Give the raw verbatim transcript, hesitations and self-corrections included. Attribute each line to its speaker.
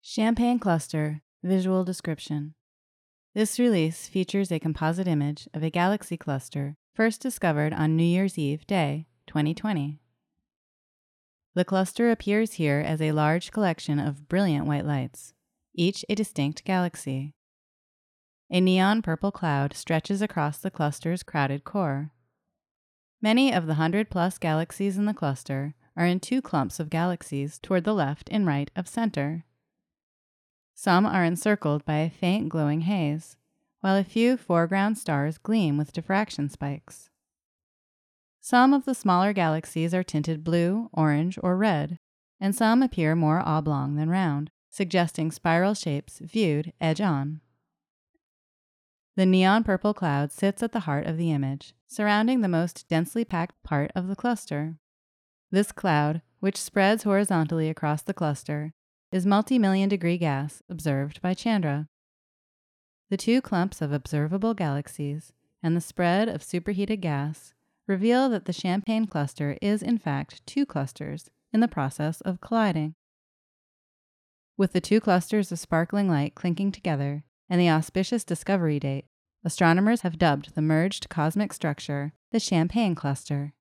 Speaker 1: Champagne Cluster Visual Description. This release features a composite image of a galaxy cluster first discovered on New Year's Eve Day, twenty twenty. The cluster appears here as a large collection of brilliant white lights, each a distinct galaxy. A neon purple cloud stretches across the cluster's crowded core. Many of the hundred-plus galaxies in the cluster are in two clumps of galaxies toward the left and right of center. Some are encircled by a faint glowing haze, while a few foreground stars gleam with diffraction spikes. Some of the smaller galaxies are tinted blue, orange, or red, and some appear more oblong than round, suggesting spiral shapes viewed edge-on. The neon purple cloud sits at the heart of the image, surrounding the most densely packed part of the cluster. This cloud, which spreads horizontally across the cluster, is multi-million degree gas observed by Chandra. The two clumps of observable galaxies and the spread of superheated gas reveal that the Champagne cluster is in fact two clusters in the process of colliding. With the two clusters of sparkling light clinking together and the auspicious discovery date, astronomers have dubbed the merged cosmic structure the Champagne cluster.